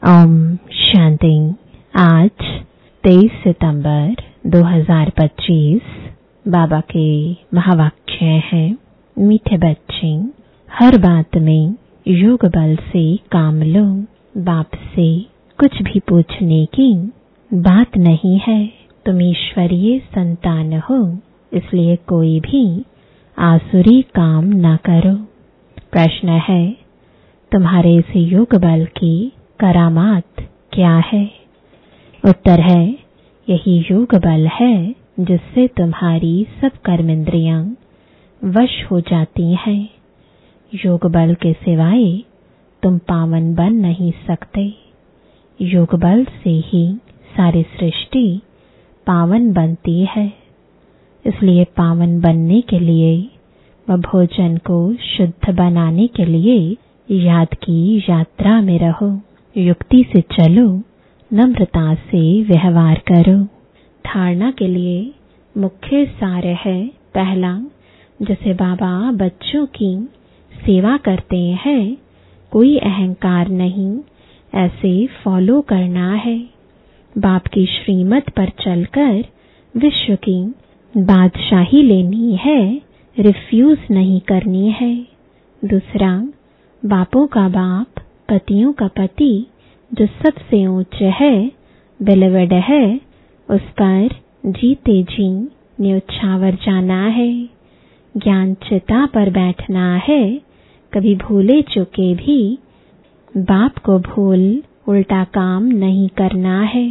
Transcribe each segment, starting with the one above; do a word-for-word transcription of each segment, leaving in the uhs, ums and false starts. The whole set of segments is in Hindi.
ओम शांति। आज तेईस सितंबर दो हज़ार पच्चीस बाबा के महावाक्य हैं, मीठे बच्चे, हर बात में योग बल से काम लो। बाप से कुछ भी पूछने की बात नहीं है। तुम ईश्वरीय संतान हो, इसलिए कोई भी आसुरी काम न करो। प्रश्न है, तुम्हारे इस योग बल की करामात क्या है? उत्तर है, यही योग बल है जिससे तुम्हारी सब कर्मेंद्रियां वश हो जाती हैं। योग बल के सिवाय तुम पावन बन नहीं सकते। योग बल से ही सारी सृष्टि पावन बनती है। इसलिए पावन बनने के लिए व भोजन को शुद्ध बनाने के लिए याद की यात्रा में रहो। युक्ति से चलो, नम्रता से व्यवहार करो। धारणा के लिए मुख्य सार है, पहला, जैसे बाबा बच्चों की सेवा करते हैं, कोई अहंकार नहीं, ऐसे फॉलो करना है। बाप की श्रीमत पर चलकर विश्व की बादशाही लेनी है, रिफ्यूज नहीं करनी है। दूसरा, बापों का बाप, पतियों का पति, जो सबसे ऊंचे है, बिलवड है, उस पर जीते जी न्योछावर जाना है। ज्ञान चिता पर बैठना है, कभी भूले चुके भी बाप को भूल उल्टा काम नहीं करना है।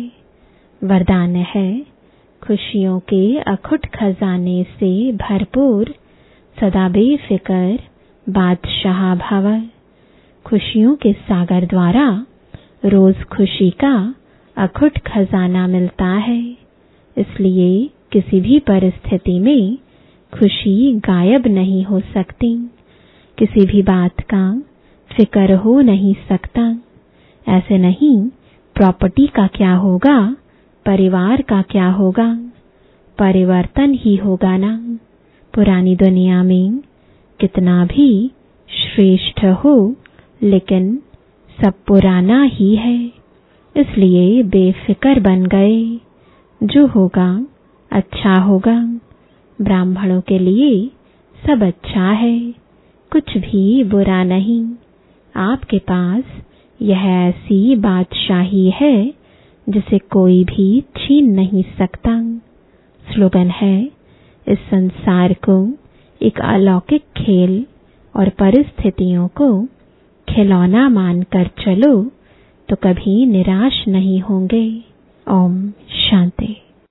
वरदान है, खुशियों के अखुट खजाने से भरपूर, सदा बेफिक्र बादशाह भव। खुशियों के सागर द्वारा रोज खुशी का अखुट खजाना मिलता है। इसलिए किसी भी परिस्थिति में खुशी गायब नहीं हो सकती। किसी भी बात का फिक्र हो नहीं सकता। ऐसे नहीं, प्रॉपर्टी का क्या होगा, परिवार का क्या होगा, परिवर्तन ही होगा ना। पुरानी दुनिया में कितना भी श्रेष्ठ हो, लेकिन सब पुराना ही है। इसलिए बेफिक्र बन गए। जो होगा अच्छा होगा। ब्राह्मणों के लिए सब अच्छा है, कुछ भी बुरा नहीं। आपके पास यह ऐसी बादशाही है जिसे कोई भी छीन नहीं सकता। स्लोगन है, इस संसार को एक अलौकिक खेल और परिस्थितियों को खिलौना मानकर चलो तो कभी निराश नहीं होंगे। ओम